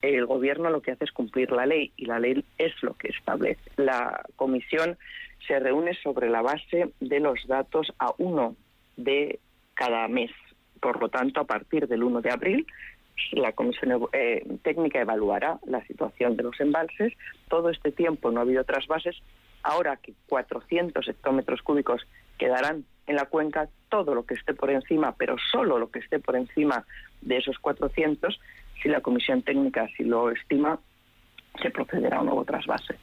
el Gobierno lo que hace es cumplir la ley, y la ley es lo que establece. La comisión se reúne sobre la base de los datos a 1 de cada mes. Por lo tanto, a partir del 1 de abril, la comisión técnica evaluará la situación de los embalses. Todo este tiempo no ha habido trasvases. Ahora que 400 hectómetros cúbicos quedarán en la cuenca, todo lo que esté por encima, pero solo lo que esté por encima de esos 400, si la comisión técnica así lo estima, se procederá a un nuevo trasvase.